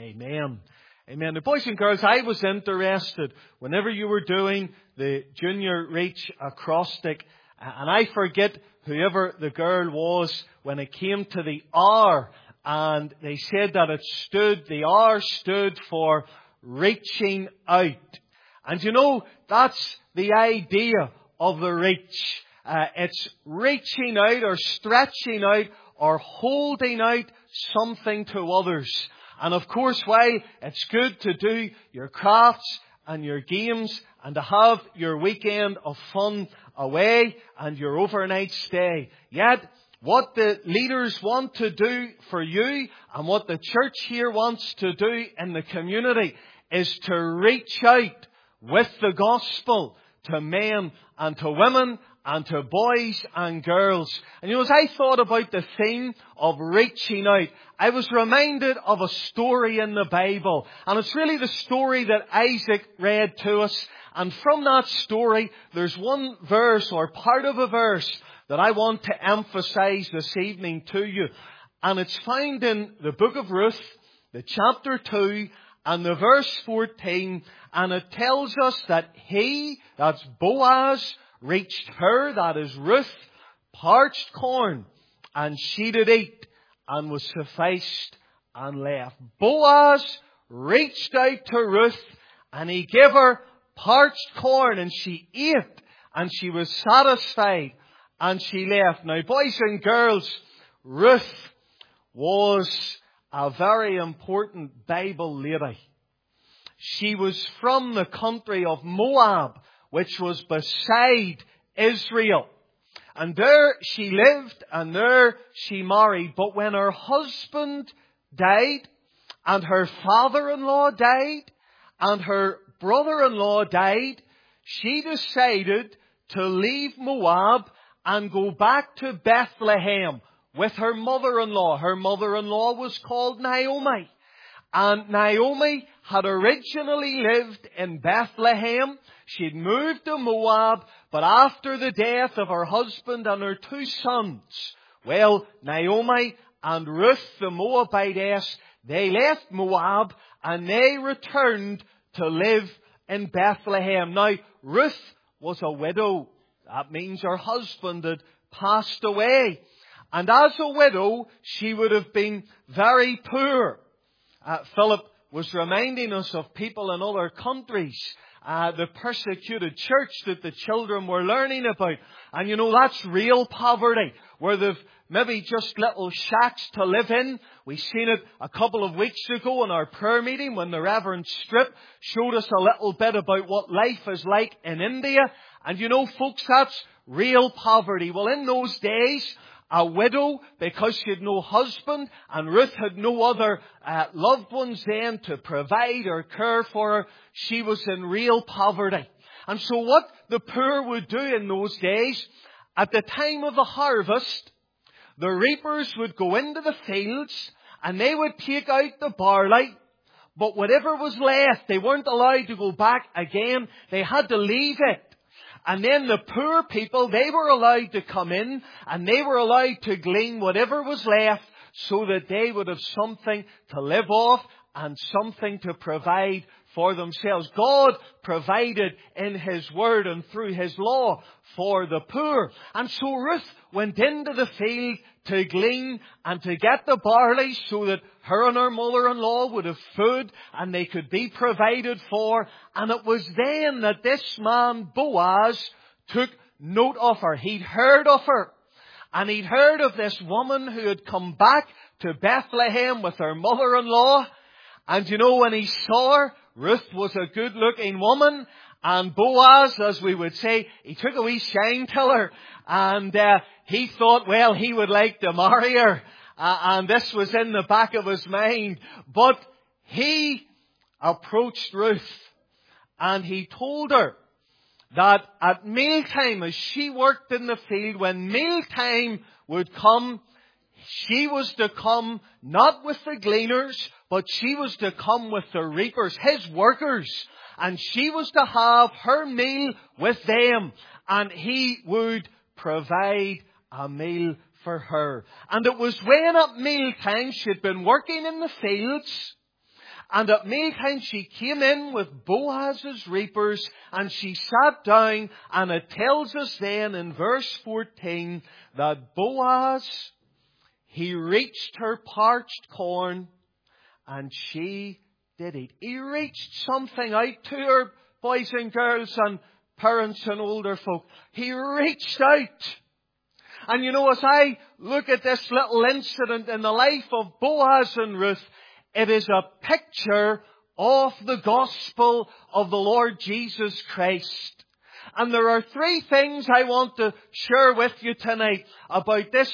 Amen. Amen. The boys and girls, I was interested whenever you were doing the Junior Reach acrostic, and I forget whoever the girl was when it came to the R, and they said that the R stood for reaching out. And you know, that's the idea of the reach. It's reaching out or stretching out or holding out something to others. And of course, while it's good to do your crafts and your games and to have your weekend of fun away and your overnight stay, yet what the leaders want to do for you and what the church here wants to do in the community is to reach out with the gospel to men and to women and to boys and girls. And you know, as I thought about the theme of reaching out, I was reminded of a story in the Bible. And it's really the story that Isaac read to us. And from that story, there's one verse or part of a verse that I want to emphasize this evening to you. And it's found in the book of Ruth, the chapter 2, and the verse 14. And it tells us that that's Boaz, reached her, that is Ruth, parched corn, and she did eat, and was sufficed and left. Boaz reached out to Ruth, and he gave her parched corn, and she ate, and she was satisfied, and she left. Now, boys and girls, Ruth was a very important Bible lady. She was from the country of Moab, which was beside Israel. And there she lived and there she married. But when her husband died and her father-in-law died and her brother-in-law died, she decided to leave Moab and go back to Bethlehem with her mother-in-law. Her mother-in-law was called Naomi. And Naomi had originally lived in Bethlehem. She'd moved to Moab, but after the death of her husband and her 2 sons, well, Naomi and Ruth the Moabitess, they left Moab and they returned to live in Bethlehem. Now, Ruth was a widow. That means her husband had passed away. And as a widow, she would have been very poor. Philip was reminding us of people in other countries, the persecuted church that the children were learning about. And you know, that's real poverty, where they've maybe just little shacks to live in. We seen it a couple of weeks ago in our prayer meeting when the Reverend Strip showed us a little bit about what life is like in India. And you know, folks, that's real poverty. Well, in those days, a widow, because she had no husband, and Ruth had no other loved ones then to provide or care for her, she was in real poverty. And so what the poor would do in those days, at the time of the harvest, the reapers would go into the fields and they would take out the barley, but whatever was left, they weren't allowed to go back again. They had to leave it. And then the poor people, they were allowed to come in and they were allowed to glean whatever was left so that they would have something to live off and something to provide for themselves. God provided in His Word and through His law for the poor. And so Ruth went into the field to glean and to get the barley so that her and her mother-in-law would have food and they could be provided for. And it was then that this man, Boaz, took note of her. He'd heard of her. And he'd heard of this woman who had come back to Bethlehem with her mother-in-law. And you know, when he saw her, Ruth was a good-looking woman. And Boaz, as we would say, he took a wee shine to her. And he thought, well, he would like to marry her. And this was in the back of his mind. But he approached Ruth. And he told her that at mealtime, as she worked in the field, when mealtime would come, she was to come not with the gleaners, but she was to come with the reapers, his workers. And she was to have her meal with them. And he would provide a meal for her. And it was when at mealtime she had been working in the fields. And at mealtime she came in with Boaz's reapers, and she sat down, and it tells us then in verse 14 that Boaz, he reached her parched corn, and she did eat. He reached something out to her, boys and girls and parents and older folk. He reached out. And you know, as I look at this little incident in the life of Boaz and Ruth, it is a picture of the gospel of the Lord Jesus Christ. And there are three things I want to share with you tonight about this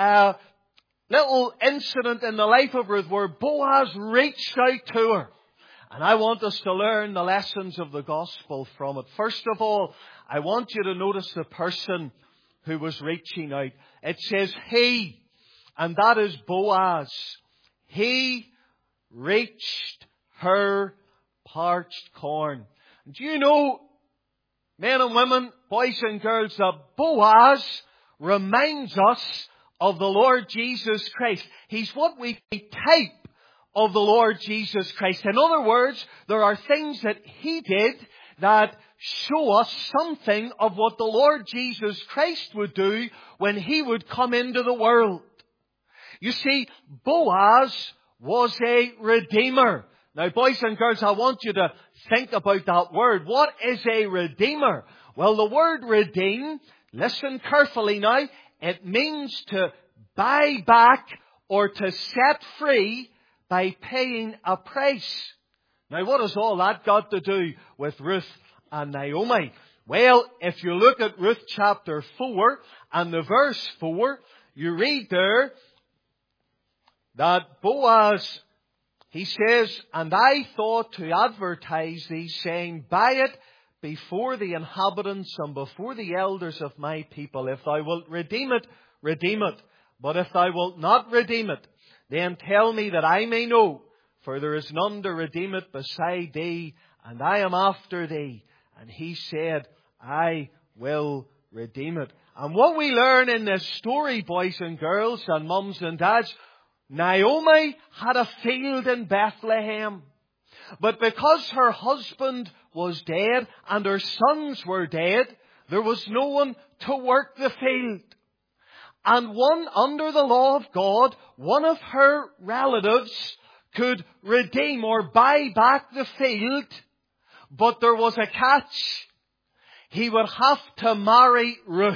little incident in the life of Ruth where Boaz reached out to her. And I want us to learn the lessons of the gospel from it. First of all, I want you to notice the person who was reaching out. It says he, and that is Boaz. He reached her parched corn. Do you know, men and women, boys and girls, that Boaz reminds us of the Lord Jesus Christ. He's what we type of the Lord Jesus Christ. In other words, there are things that He did that show us something of what the Lord Jesus Christ would do when He would come into the world. You see, Boaz was a redeemer. Now, boys and girls, I want you to think about that word. What is a redeemer? Well, the word redeem, listen carefully now, it means to buy back or to set free by paying a price. Now, what has all that got to do with Ruth and Naomi? Well, if you look at Ruth chapter 4 and the verse 4, you read there that Boaz, he says, and I thought to advertise thee, saying, buy it before the inhabitants and before the elders of my people. If thou wilt redeem it, redeem it. But if thou wilt not redeem it, then tell me that I may know, for there is none to redeem it beside thee, and I am after thee. And he said, I will redeem it. And what we learn in this story, boys and girls and mums and dads, Naomi had a field in Bethlehem. But because her husband was dead and her sons were dead, there was no one to work the field. And under the law of God, one of her relatives could redeem or buy back the field. But there was a catch. He would have to marry Ruth.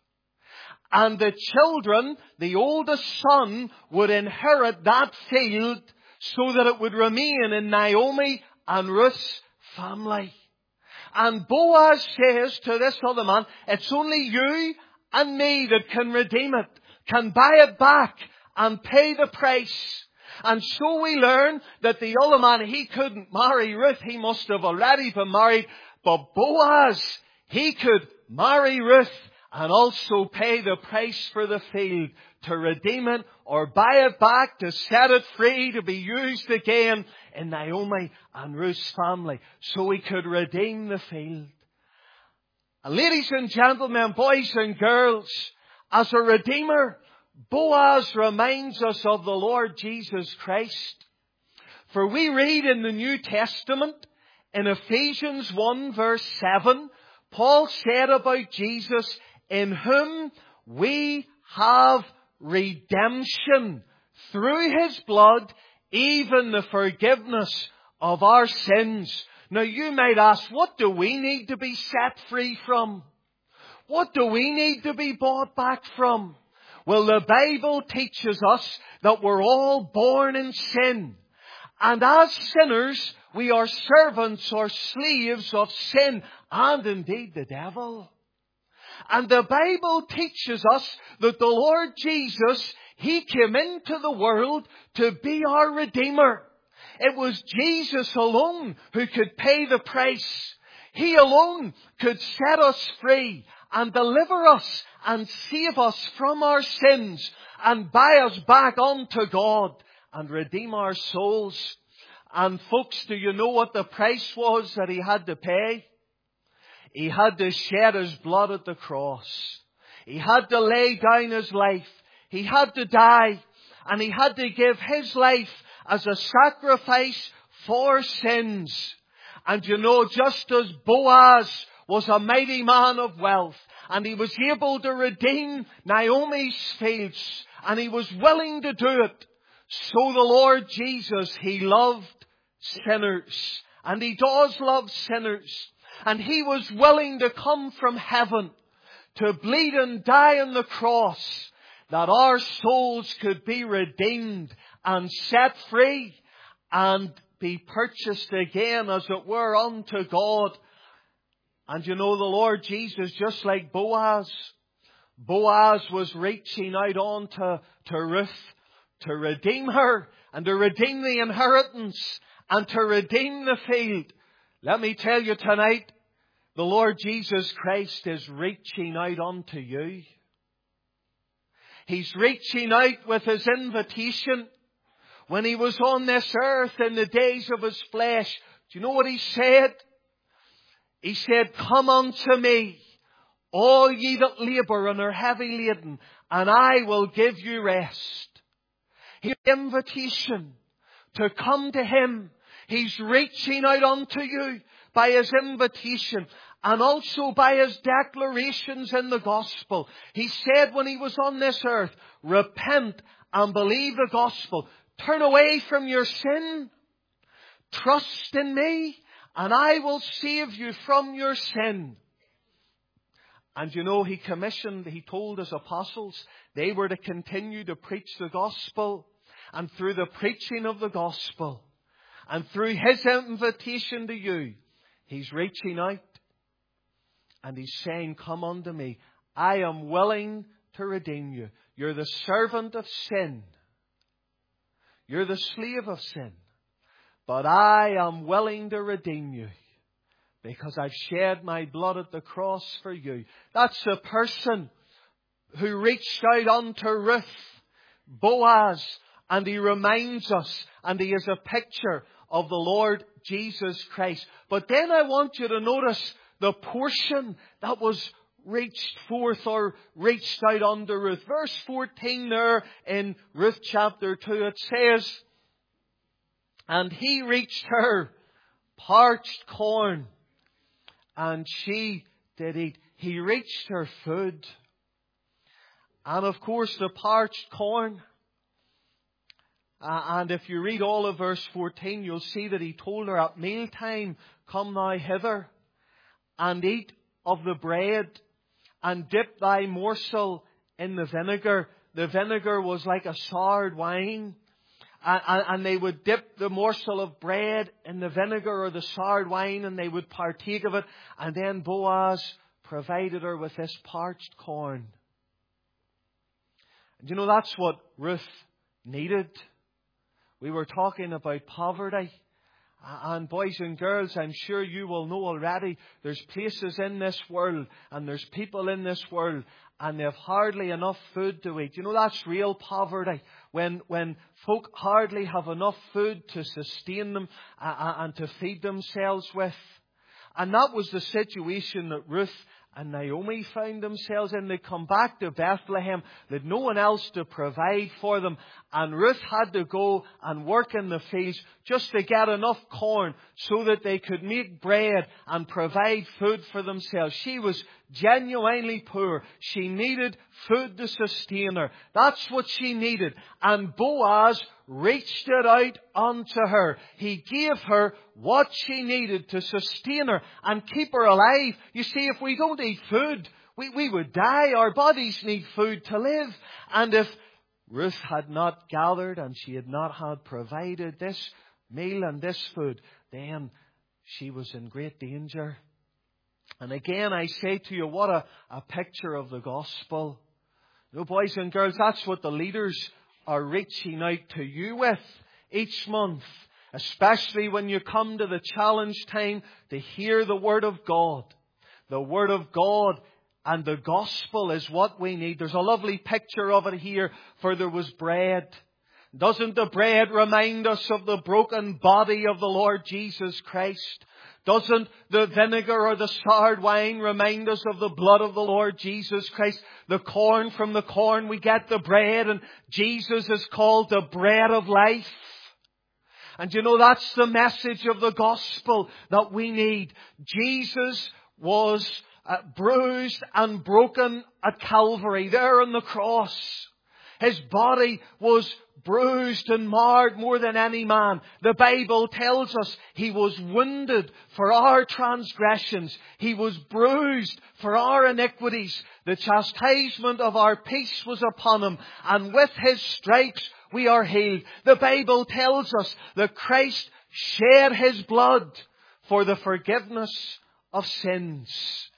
And the children, the oldest son, would inherit that field so that it would remain in Naomi and Ruth's family. And Boaz says to this other man, it's only you and me that can redeem it, can buy it back and pay the price. And so we learn that the other man, he couldn't marry Ruth. He must have already been married. But Boaz, he could marry Ruth and also pay the price for the field, to redeem it or buy it back, to set it free, to be used again in Naomi and Ruth's family. So he could redeem the field. And ladies and gentlemen, boys and girls, as a redeemer, Boaz reminds us of the Lord Jesus Christ. For we read in the New Testament, in Ephesians 1 verse 7, Paul said about Jesus, in whom we have redemption through His blood, even the forgiveness of our sins. Now you might ask, what do we need to be set free from? What do we need to be bought back from? Well, the Bible teaches us that we're all born in sin. And as sinners, we are servants or slaves of sin and indeed the devil. And the Bible teaches us that the Lord Jesus, He came into the world to be our Redeemer. It was Jesus alone who could pay the price. He alone could set us free and deliver us and save us from our sins and buy us back unto God and redeem our souls. And folks, do you know what the price was that He had to pay? He had to shed His blood at the cross. He had to lay down His life. He had to die. And He had to give His life as a sacrifice for sins. And you know, just as Boaz was a mighty man of wealth, and he was able to redeem Naomi's fields, and he was willing to do it, so the Lord Jesus, He loved sinners. And He does love sinners. And He was willing to come from heaven to bleed and die on the cross, that our souls could be redeemed and set free and be purchased again, as it were, unto God. And you know, the Lord Jesus, just like Boaz was reaching out on to Ruth to redeem her and to redeem the inheritance and to redeem the field. Let me tell you tonight, the Lord Jesus Christ is reaching out unto you. He's reaching out with His invitation. When He was on this earth in the days of His flesh, do you know what He said? He said, "Come unto me, all ye that labour and are heavy laden, and I will give you rest." His invitation to come to Him. He's reaching out unto you by His invitation and also by His declarations in the gospel. He said when He was on this earth, repent and believe the gospel. Turn away from your sin. Trust in me and I will save you from your sin. And you know, He told His apostles, they were to continue to preach the gospel. And through the preaching of the gospel, and through His invitation to you, He's reaching out. And He's saying, come unto me. I am willing to redeem you. You're the servant of sin. You're the slave of sin. But I am willing to redeem you, because I've shed my blood at the cross for you. That's the person who reached out unto Ruth, Boaz, and he reminds us, and he is a picture of the Lord Jesus Christ. But then I want you to notice the portion that was reached forth or reached out unto Ruth. Verse 14 there in Ruth chapter 2, it says, "And he reached her parched corn, and she did eat." He reached her food. And of course the parched corn. And if you read all of verse 14, you'll see that He told her at mealtime, "Come thou hither, and eat of the bread, and dip thy morsel in the vinegar." The vinegar was like a soured wine. And they would dip the morsel of bread in the vinegar or the soured wine, and they would partake of it. And then Boaz provided her with this parched corn. And you know, that's what Ruth needed. We were talking about poverty. And boys and girls, I'm sure you will know already, there's places in this world and there's people in this world and they've hardly enough food to eat. You know, that's real poverty. When folk hardly have enough food to sustain them and to feed themselves with. And that was the situation that Ruth and Naomi found themselves in. They come back to Bethlehem. They had no one else to provide for them. And Ruth had to go and work in the fields just to get enough corn so that they could make bread and provide food for themselves. She was genuinely poor. She needed food to sustain her. That's what she needed. And Boaz reached it out unto her. He gave her what she needed to sustain her and keep her alive. You see, if we don't eat food, we would die. Our bodies need food to live. And if Ruth had not gathered and she had not had provided this meal and this food, then she was in great danger. And again, I say to you, what a picture of the gospel. You know, boys and girls, that's what the leaders are reaching out to you with each month. Especially when you come to the challenge time to hear the Word of God. The Word of God and the gospel is what we need. There's a lovely picture of it here. For there was bread. Doesn't the bread remind us of the broken body of the Lord Jesus Christ? Doesn't the vinegar or the soured wine remind us of the blood of the Lord Jesus Christ? The corn, from the corn we get the bread, and Jesus is called the bread of life. And you know, that's the message of the gospel that we need. Jesus was bruised and broken at Calvary, there on the cross. His body was bruised and marred more than any man. The Bible tells us He was wounded for our transgressions. He was bruised for our iniquities. The chastisement of our peace was upon Him, and with His stripes we are healed. The Bible tells us that Christ shed His blood for the forgiveness of sins.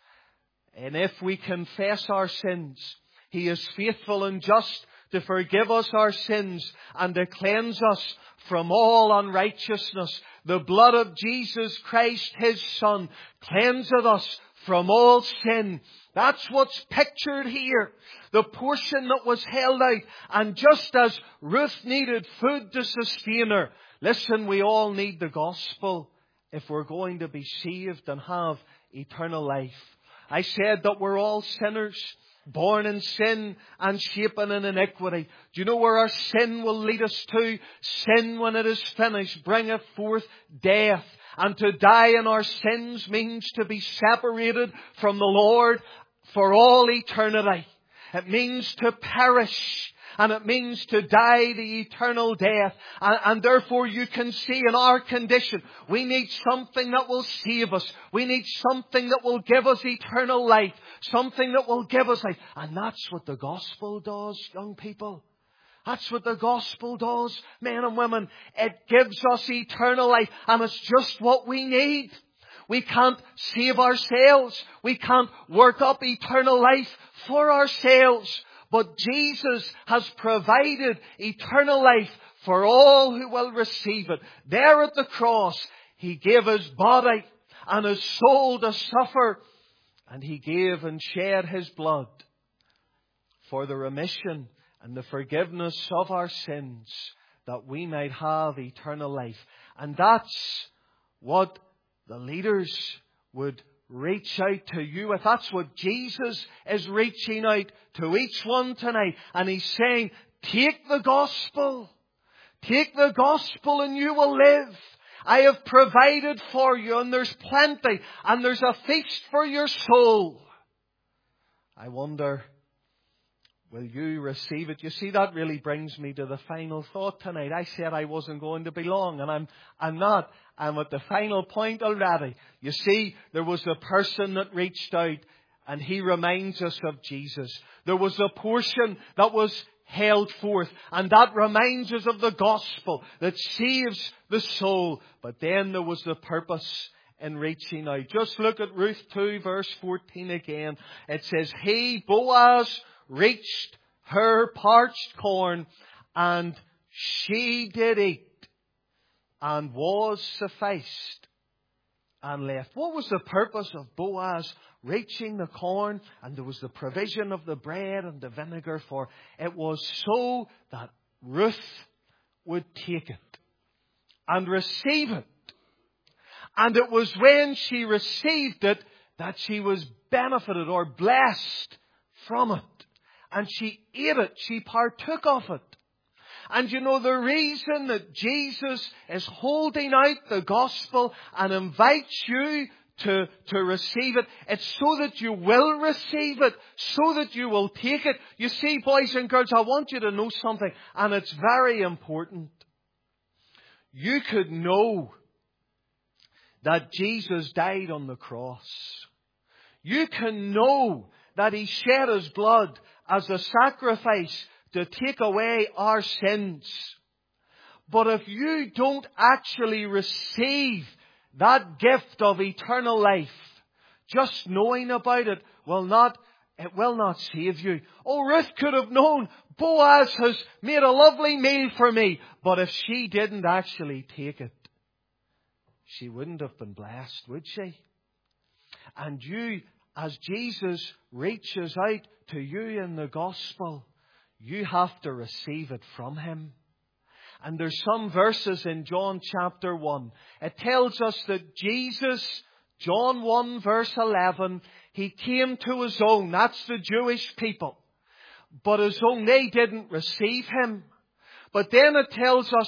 And if we confess our sins, He is faithful and just to forgive us our sins and to cleanse us from all unrighteousness. The blood of Jesus Christ, His Son, cleanseth us from all sin. That's what's pictured here. The portion that was held out. And just as Ruth needed food to sustain her, listen, we all need the gospel if we're going to be saved and have eternal life. I said that we're all sinners, born in sin and shapen in iniquity. Do you know where our sin will lead us to? Sin, when it is finished, bringeth forth death. And to die in our sins means to be separated from the Lord for all eternity. It means to perish. And it means to die the eternal death. And therefore you can see in our condition, we need something that will save us. We need something that will give us eternal life. Something that will give us life. And that's what the gospel does, young people. That's what the gospel does, men and women. It gives us eternal life. And it's just what we need. We can't save ourselves. We can't work up eternal life for ourselves. But Jesus has provided eternal life for all who will receive it. There at the cross, He gave His body and His soul to suffer. And He gave and shed His blood for the remission and the forgiveness of our sins, that we might have eternal life. And that's what the leaders would reach out to you with. That's what Jesus is reaching out to each one tonight. And He's saying, take the gospel. Take the gospel and you will live. I have provided for you, and there's plenty, and there's a feast for your soul. I wonder, will you receive it? You see, that really brings me to the final thought tonight. I said I wasn't going to be long, and I'm not. I'm at the final point already. You see, there was a person that reached out, and he reminds us of Jesus. There was a portion that was held forth, and that reminds us of the gospel that saves the soul. But then there was the purpose in reaching out. Just look at Ruth 2 verse 14 again. It says, he, Boaz, reached her parched corn, and she did eat, and was sufficed, and left. What was the purpose of Boaz reaching the corn? And there was the provision of the bread and the vinegar for. It was so that Ruth would take it and receive it. And it was when she received it that she was benefited or blessed from it. And she ate it. She partook of it. And you know, the reason that Jesus is holding out the gospel and invites you to receive it, it's so that you will receive it, so that you will take it. You see, boys and girls, I want you to know something, and it's very important. You could know that Jesus died on the cross. You can know that He shed His blood as a sacrifice to take away our sins. But if you don't actually receive that gift of eternal life, just knowing about it will not save you. Oh, Ruth could have known, Boaz has made a lovely meal for me. But if she didn't actually take it, she wouldn't have been blessed, would she? And you, as Jesus reaches out to you in the gospel, you have to receive it from Him. And there's some verses in John chapter 1. It tells us that Jesus, John 1 verse 11, He came to His own. That's the Jewish people. But His own, they didn't receive Him. But then it tells us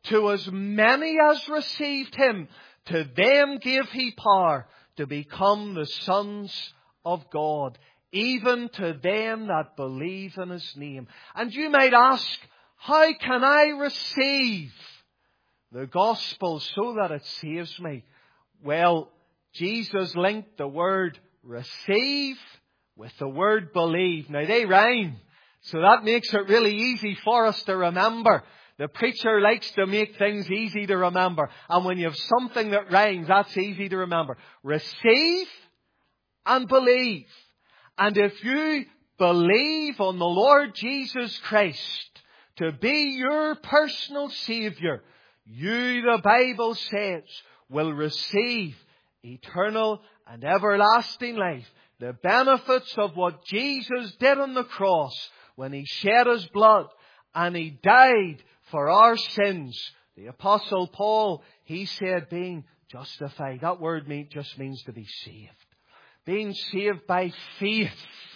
To as many as received him, to them gave he power to become the sons of God, even to them that believe in his name. And you might ask, how can I receive the gospel so that it saves me? Well, Jesus linked the word receive with the word believe. Now they rhyme, so that makes it really easy for us to remember. The preacher likes to make things easy to remember. And when you have something that rhymes, that's easy to remember. Receive and believe. And if you believe on the Lord Jesus Christ to be your personal Saviour, you, the Bible says, will receive eternal and everlasting life. The benefits of what Jesus did on the cross when he shed his blood and he died for our sins. The Apostle Paul, he said being justified. That word just means to be saved. Being saved by faith,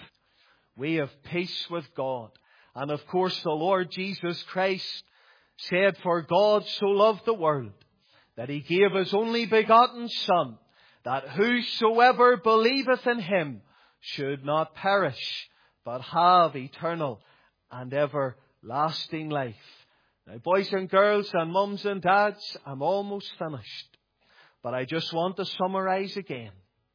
we have peace with God. And of course the Lord Jesus Christ said, for God so loved the world that he gave his only begotten Son, that whosoever believeth in him should not perish, but have eternal and everlasting life. Now, boys and girls and mums and dads, I'm almost finished. But I just want to summarize again.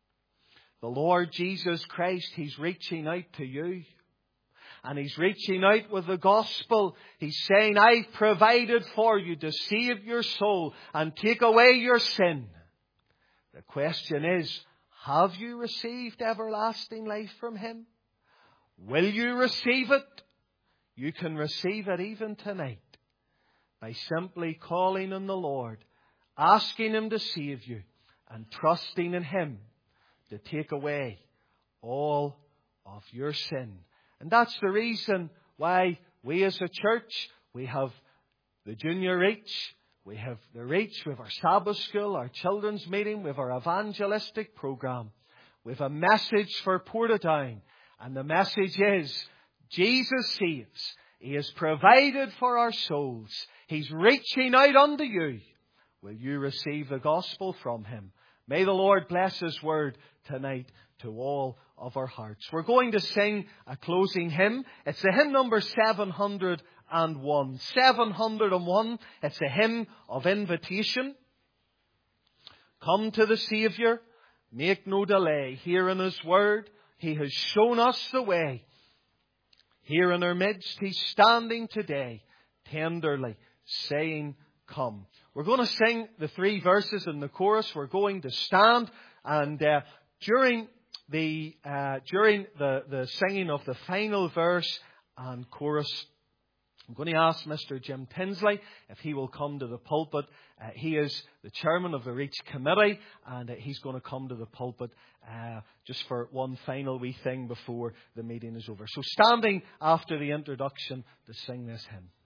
The Lord Jesus Christ, he's reaching out to you. And he's reaching out with the gospel. He's saying, I've provided for you to save your soul and take away your sin. The question is, have you received everlasting life from him? Will you receive it? You can receive it even tonight by simply calling on the Lord, asking him to save you, and trusting in him to take away all of your sin. And that's the reason why we as a church, we have the junior reach, we have the reach, we have our Sabbath school, our children's meeting, we have our evangelistic program. We have a message for Portadown. And the message is, Jesus saves. He has provided for our souls. He's reaching out unto you. Will you receive the gospel from him? May the Lord bless his word tonight to all of our hearts. We're going to sing a closing hymn. It's the hymn number 701. 701. It's a hymn of invitation. Come to the Saviour. Make no delay. Here in his word, he has shown us the way. Here in our midst, he's standing today, tenderly saying, come. We're going to sing the 3 verses in the chorus. We're going to stand, and during the singing of the final verse and chorus, I'm going to ask Mr. Jim Tinsley if he will come to the pulpit. He is the chairman of the Reach Committee, and he's going to come to the pulpit just for one final wee thing before the meeting is over. So standing after the introduction to sing this hymn.